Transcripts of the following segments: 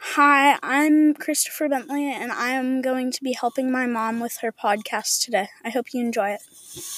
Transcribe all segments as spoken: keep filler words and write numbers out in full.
Hi, I'm Christopher Bentley, and I am going to be helping my mom with her podcast today. I hope you enjoy it.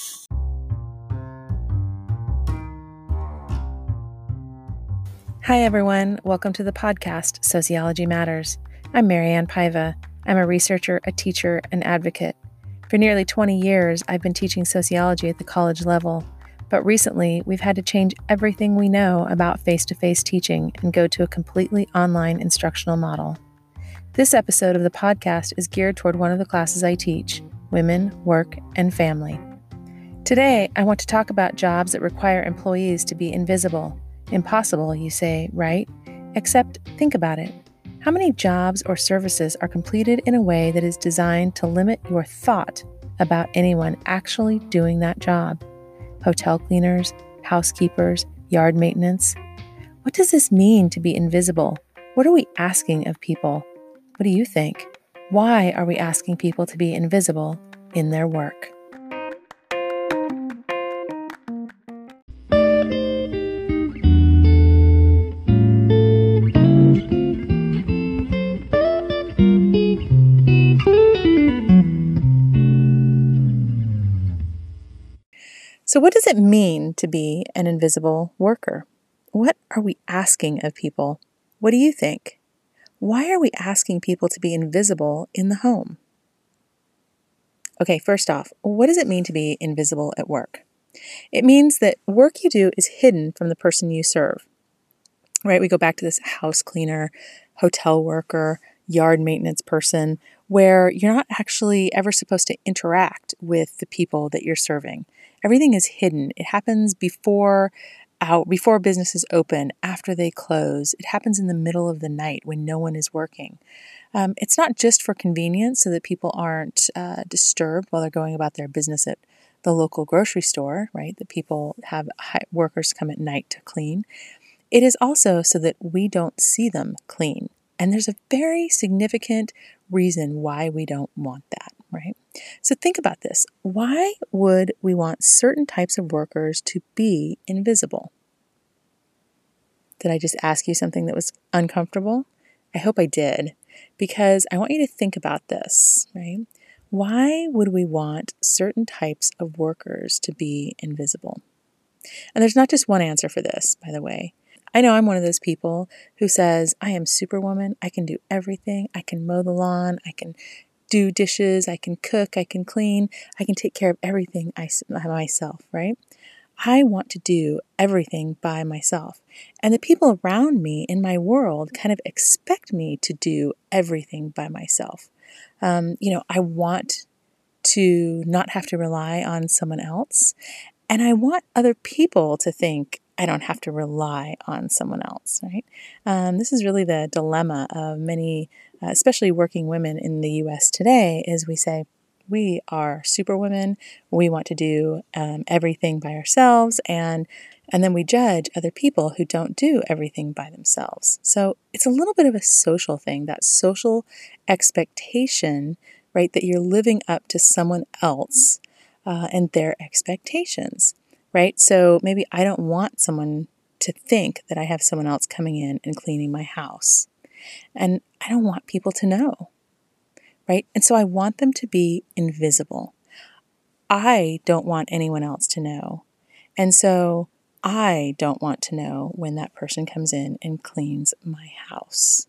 Hi, everyone. Welcome to the podcast, Sociology Matters. I'm Marianne Paiva. I'm a researcher, a teacher, an advocate. For nearly twenty years, I've been teaching sociology at the college level, but recently we've had to change everything we know about face-to-face teaching and go to a completely online instructional model. This episode of the podcast is geared toward one of the classes I teach, Women, Work, and Family. Today, I want to talk about jobs that require employees to be invisible. Impossible, you say, right? Except think about it. How many jobs or services are completed in a way that is designed to limit your thought about anyone actually doing that job? Hotel cleaners, housekeepers, yard maintenance. What does this mean to be invisible? What are we asking of people? What do you think? Why are we asking people to be invisible in their work? So what does it mean to be an invisible worker? What are we asking of people? What do you think? Why are we asking people to be invisible in the home? Okay, first off, what does it mean to be invisible at work? It means that work you do is hidden from the person you serve, right? We go back to this house cleaner, hotel worker, yard maintenance person, where you're not actually ever supposed to interact with the people that you're serving. Everything is hidden. It happens before out before businesses open, after they close. It happens in the middle of the night when no one is working. Um, it's not just for convenience so that people aren't uh, disturbed while they're going about their business at the local grocery store, right? That people have workers come at night to clean. It is also so that we don't see them clean. And there's a very significant reason why we don't want that, right? So think about this. Why would we want certain types of workers to be invisible? Did I just ask you something that was uncomfortable? I hope I did, because I want you to think about this, right? Why would we want certain types of workers to be invisible? And there's not just one answer for this, by the way. I know I'm one of those people who says, I am Superwoman. I can do everything. I can mow the lawn. I can do dishes. I can cook. I can clean. I can take care of everything I, myself, right? I want to do everything by myself. And the people around me in my world kind of expect me to do everything by myself. Um, you know, I want to not have to rely on someone else. And I want other people to think I don't have to rely on someone else, right? Um, this is really the dilemma of many, uh, especially working women in the U S today, is we say, we are superwomen, we want to do um, everything by ourselves, and and then we judge other people who don't do everything by themselves. So it's a little bit of a social thing, that social expectation, right, that you're living up to someone else uh, and their expectations. Right? So maybe I don't want someone to think that I have someone else coming in and cleaning my house. And I don't want people to know. Right? And so I want them to be invisible. I don't want anyone else to know. And so I don't want to know when that person comes in and cleans my house.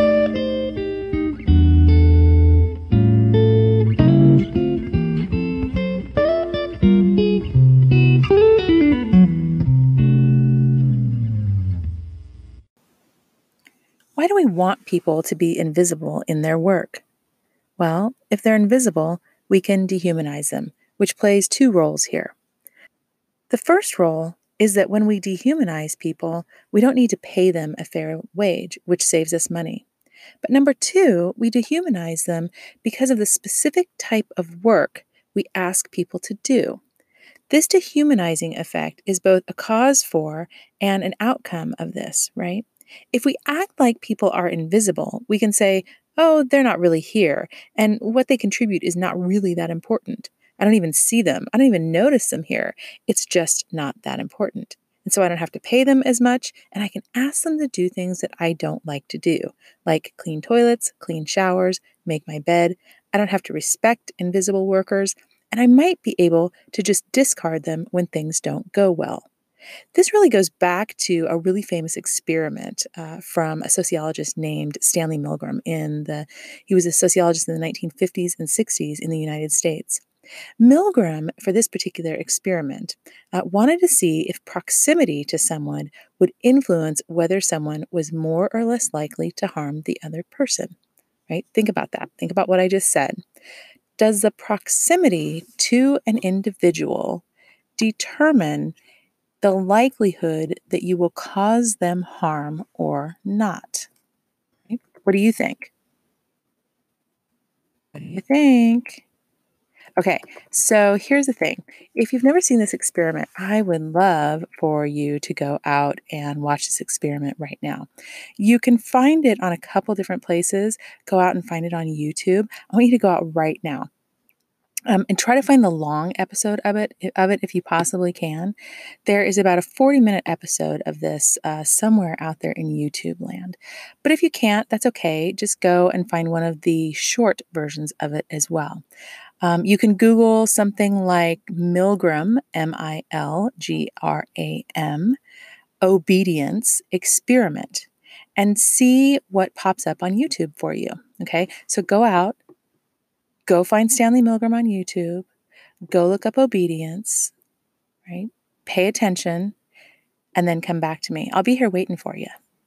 Why do we want people to be invisible in their work? Well, if they're invisible, we can dehumanize them, which plays two roles here. The first role is that when we dehumanize people, we don't need to pay them a fair wage, which saves us money. But number two, we dehumanize them because of the specific type of work we ask people to do. This dehumanizing effect is both a cause for and an outcome of this, right? If we act like people are invisible, we can say, oh, they're not really here, and what they contribute is not really that important. I don't even see them. I don't even notice them here. It's just not that important. And so I don't have to pay them as much, and I can ask them to do things that I don't like to do, like clean toilets, clean showers, make my bed. I don't have to respect invisible workers, and I might be able to just discard them when things don't go well. This really goes back to a really famous experiment uh, from a sociologist named Stanley Milgram. In the, he was a sociologist in the nineteen fifties and sixties in the United States. Milgram, for this particular experiment, uh, wanted to see if proximity to someone would influence whether someone was more or less likely to harm the other person. Right? Think about that. Think about what I just said. Does the proximity to an individual determine the likelihood that you will cause them harm or not? Right? What do you think? What do you think? Okay, so here's the thing. If you've never seen this experiment, I would love for you to go out and watch this experiment right now. You can find it on a couple different places. Go out and find it on YouTube. I want you to go out right now. Um, and try to find the long episode of it, of it if you possibly can. There is about a forty minute episode of this uh, somewhere out there in YouTube land. But if you can't, that's okay. Just go and find one of the short versions of it as well. Um, you can Google something like Milgram, M I L G R A M, obedience experiment, and see what pops up on YouTube for you. Okay, so go out. Go find Stanley Milgram on YouTube. Go look up obedience, right? Pay attention, and then come back to me. I'll be here waiting for you.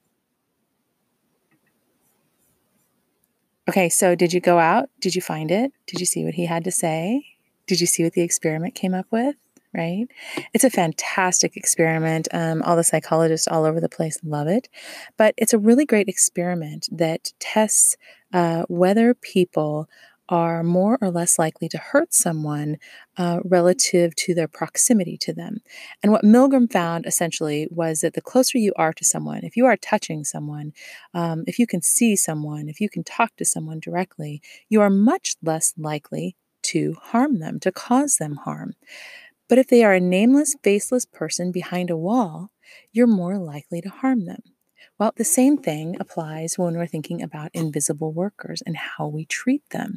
Okay, so did you go out? Did you find it? Did you see what he had to say? Did you see what the experiment came up with? Right? It's a fantastic experiment. Um, all the psychologists all over the place love it. But it's a really great experiment that tests uh, whether people are more or less likely to hurt someone uh, relative to their proximity to them. And what Milgram found essentially was that the closer you are to someone, if you are touching someone, um, if you can see someone, if you can talk to someone directly, you are much less likely to harm them, to cause them harm. But if they are a nameless, faceless person behind a wall, you're more likely to harm them. Well, the same thing applies when we're thinking about invisible workers and how we treat them.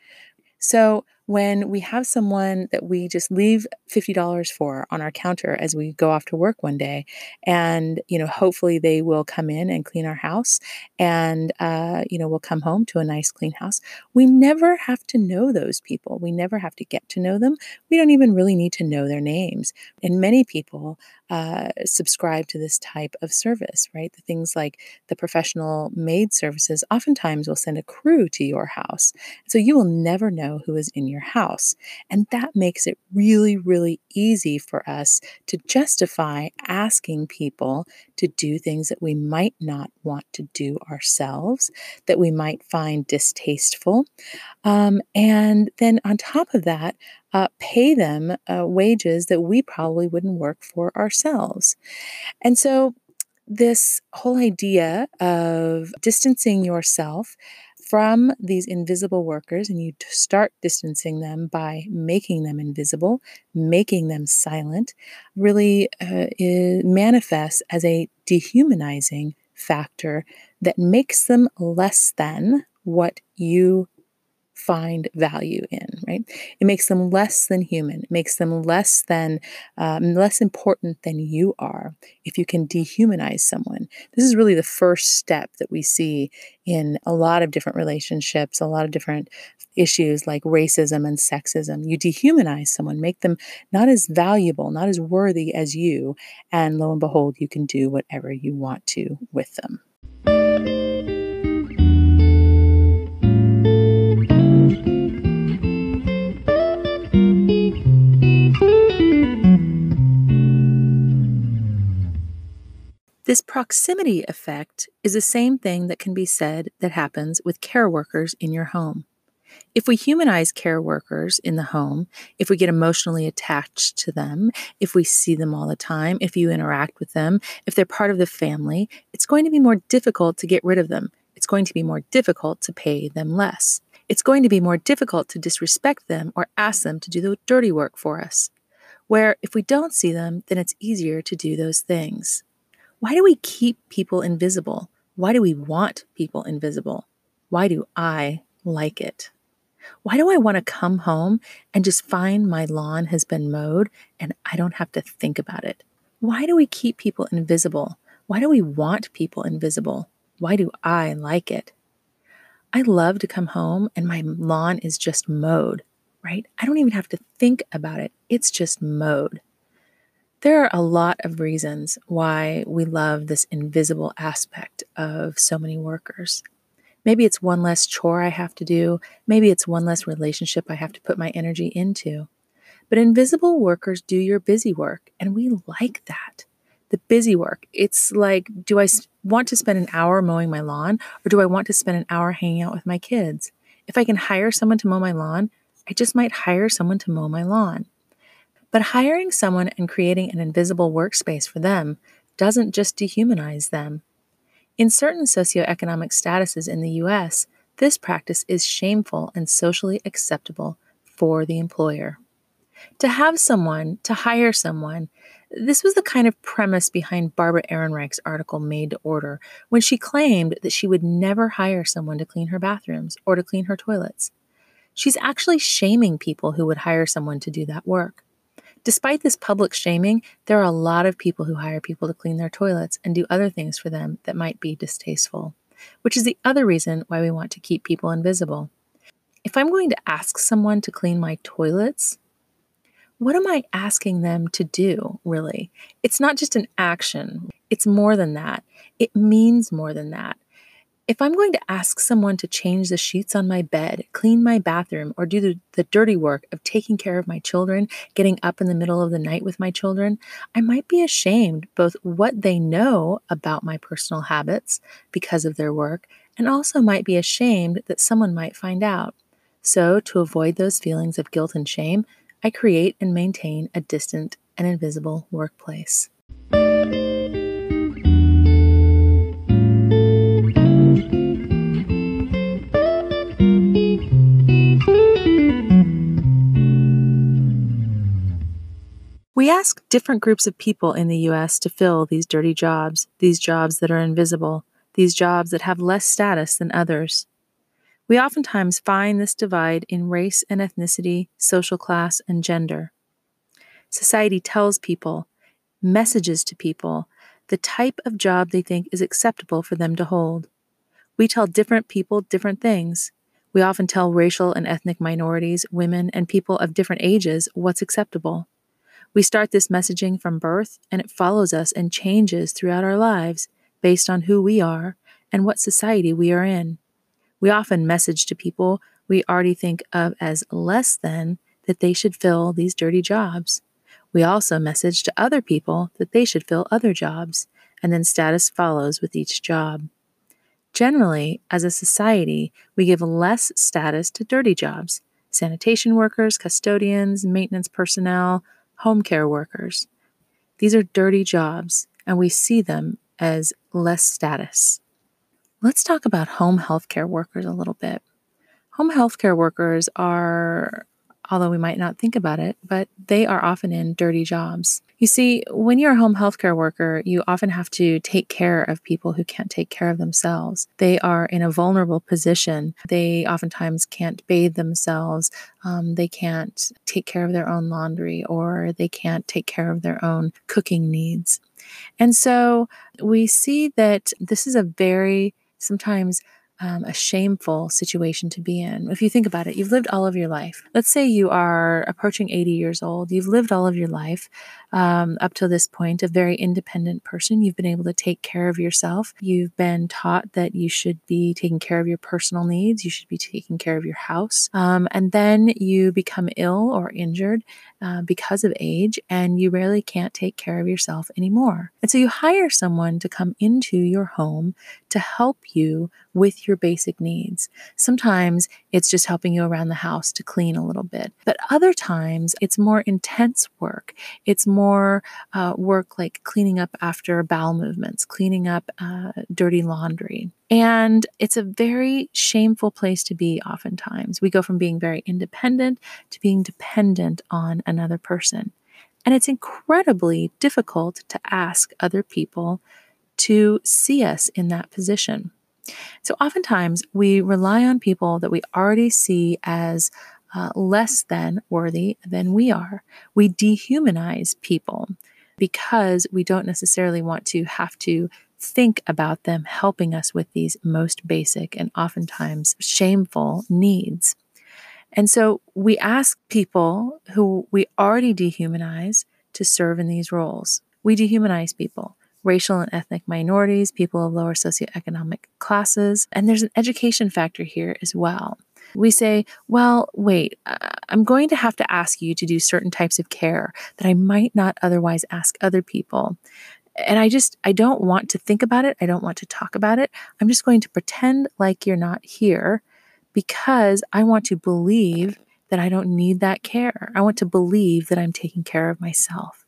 So when we have someone that we just leave fifty dollars for on our counter as we go off to work one day, and, you know, hopefully they will come in and clean our house, and, uh, you know, we'll come home to a nice clean house. We never have to know those people. We never have to get to know them. We don't even really need to know their names. And many people uh, subscribe to this type of service, right? The things like the professional maid services oftentimes will send a crew to your house. So you will never know who is in your house. And that makes it really, really easy for us to justify asking people to do things that we might not want to do ourselves, that we might find distasteful. Um, and then on top of that, uh, pay them uh, wages that we probably wouldn't work for ourselves. And so this whole idea of distancing yourself from these invisible workers, and you start distancing them by making them invisible, making them silent, really uh, is, manifests as a dehumanizing factor that makes them less than what you find value in, right? It makes them less than human. It makes them less than, um, less important than you are if you can dehumanize someone. This is really the first step that we see in a lot of different relationships, a lot of different issues like racism and sexism. You dehumanize someone, make them not as valuable, not as worthy as you, and lo and behold, you can do whatever you want to with them. This proximity effect is the same thing that can be said that happens with care workers in your home. If we humanize care workers in the home, if we get emotionally attached to them, if we see them all the time, if you interact with them, if they're part of the family, it's going to be more difficult to get rid of them. It's going to be more difficult to pay them less. It's going to be more difficult to disrespect them or ask them to do the dirty work for us. where if we don't see them, then it's easier to do those things. Why do we keep people invisible? Why do we want people invisible? Why do I like it? Why do I want to come home and just find my lawn has been mowed and I don't have to think about it? Why do we keep people invisible? Why do we want people invisible? Why do I like it? I love to come home and my lawn is just mowed, right? I don't even have to think about it. It's just mowed. There are a lot of reasons why we love this invisible aspect of so many workers. Maybe it's one less chore I have to do. Maybe it's one less relationship I have to put my energy into. But invisible workers do your busy work, and we like that. The busy work. It's like, do I want to spend an hour mowing my lawn, or do I want to spend an hour hanging out with my kids? If I can hire someone to mow my lawn, I just might hire someone to mow my lawn. But hiring someone and creating an invisible workspace for them doesn't just dehumanize them. In certain socioeconomic statuses in the U S, this practice is shameful and socially acceptable for the employer. To have someone, to hire someone, this was the kind of premise behind Barbara Ehrenreich's article Made to Order, when she claimed that she would never hire someone to clean her bathrooms or to clean her toilets. She's actually shaming people who would hire someone to do that work. Despite this public shaming, there are a lot of people who hire people to clean their toilets and do other things for them that might be distasteful, which is the other reason why we want to keep people invisible. If I'm going to ask someone to clean my toilets, what am I asking them to do, really? It's not just an action. It's more than that. It means more than that. If I'm going to ask someone to change the sheets on my bed, clean my bathroom, or do the, the dirty work of taking care of my children, getting up in the middle of the night with my children, I might be ashamed both what they know about my personal habits because of their work, and also might be ashamed that someone might find out. So, to avoid those feelings of guilt and shame, I create and maintain a distant and invisible workplace. We ask different groups of people in the U S to fill these dirty jobs, these jobs that are invisible, these jobs that have less status than others. We oftentimes find this divide in race and ethnicity, social class, and gender. Society tells people, messages to people, the type of job they think is acceptable for them to hold. We tell different people different things. We often tell racial and ethnic minorities, women, and people of different ages what's acceptable. We start this messaging from birth, and it follows us and changes throughout our lives based on who we are and what society we are in. We often message to people we already think of as less than that they should fill these dirty jobs. We also message to other people that they should fill other jobs, and then status follows with each job. Generally, as a society, we give less status to dirty jobs: sanitation workers, custodians, maintenance personnel, home care workers. These are dirty jobs, and we see them as less status. Let's talk about home healthcare workers a little bit. Home healthcare workers are, although we might not think about it, but they are often in dirty jobs. You see, when you're a home healthcare worker, you often have to take care of people who can't take care of themselves. They are in a vulnerable position. They oftentimes can't bathe themselves. Um, they can't take care of their own laundry, or they can't take care of their own cooking needs. And so we see that this is a very, sometimes Um, a shameful situation to be in. If you think about it, you've lived all of your life. Let's say you are approaching eighty years old. You've lived all of your life um, up to this point, a very independent person. You've been able to take care of yourself. You've been taught that you should be taking care of your personal needs. You should be taking care of your house. Um, and then you become ill or injured uh, because of age, and you really can't take care of yourself anymore. And so you hire someone to come into your home to help you with your basic needs. Sometimes it's just helping you around the house to clean a little bit, but other times it's more intense work. It's more uh, work like cleaning up after bowel movements, cleaning up uh, dirty laundry. And it's a very shameful place to be oftentimes. We go from being very independent to being dependent on another person. And it's incredibly difficult to ask other people to see us in that position. So oftentimes we rely on people that we already see as uh, less than worthy than we are. We dehumanize people because we don't necessarily want to have to think about them helping us with these most basic and oftentimes shameful needs. And so we ask people who we already dehumanize to serve in these roles. We dehumanize people, racial and ethnic minorities, people of lower socioeconomic classes, and there's an education factor here as well. We say, well, wait, I'm going to have to ask you to do certain types of care that I might not otherwise ask other people. And I just, I don't want to think about it. I don't want to talk about it. I'm just going to pretend like you're not here because I want to believe that I don't need that care. I want to believe that I'm taking care of myself.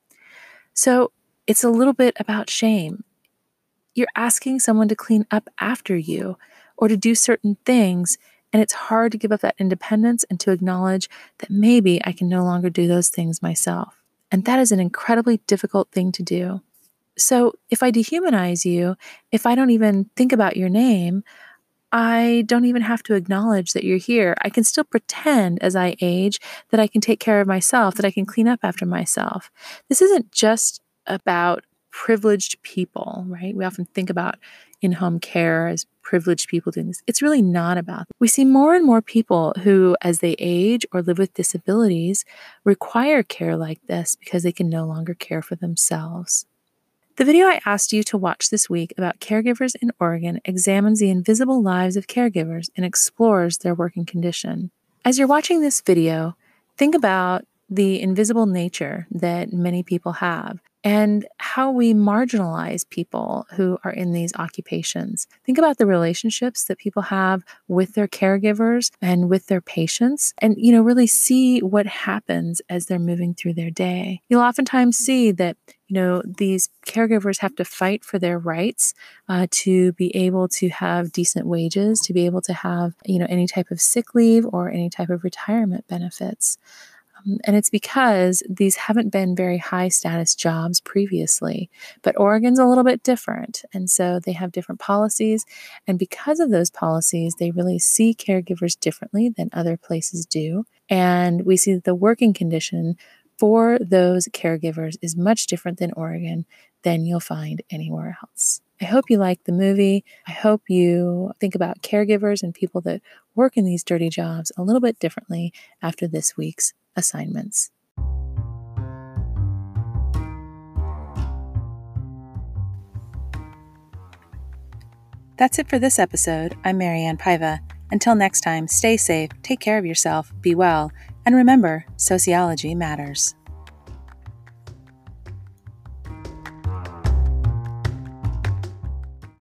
So it's a little bit about shame. You're asking someone to clean up after you or to do certain things, and it's hard to give up that independence and to acknowledge that maybe I can no longer do those things myself. And that is an incredibly difficult thing to do. So if I dehumanize you, if I don't even think about your name, I don't even have to acknowledge that you're here. I can still pretend as I age that I can take care of myself, that I can clean up after myself. This isn't just about privileged people, right? We often think about in-home care as privileged people doing this. It's really not about that. We see more and more people who, as they age or live with disabilities, require care like this because they can no longer care for themselves. The video I asked you to watch this week about caregivers in Oregon examines the invisible lives of caregivers and explores their working condition. As you're watching this video, think about the invisible nature that many people have and how we marginalize people who are in these occupations. Think about the relationships that people have with their caregivers and with their patients, and, you know, really see what happens as they're moving through their day. You'll oftentimes see that, you know, these caregivers have to fight for their rights uh, to be able to have decent wages, to be able to have, you know, any type of sick leave or any type of retirement benefits. And it's because these haven't been very high status jobs previously, but Oregon's a little bit different. And so they have different policies. And because of those policies, they really see caregivers differently than other places do. And we see that the working condition for those caregivers is much different than Oregon than you'll find anywhere else. I hope you like the movie. I hope you think about caregivers and people that work in these dirty jobs a little bit differently after this week's assignments. That's it for this episode. I'm Marianne Paiva. Until next time, stay safe, take care of yourself, be well, and remember, sociology matters.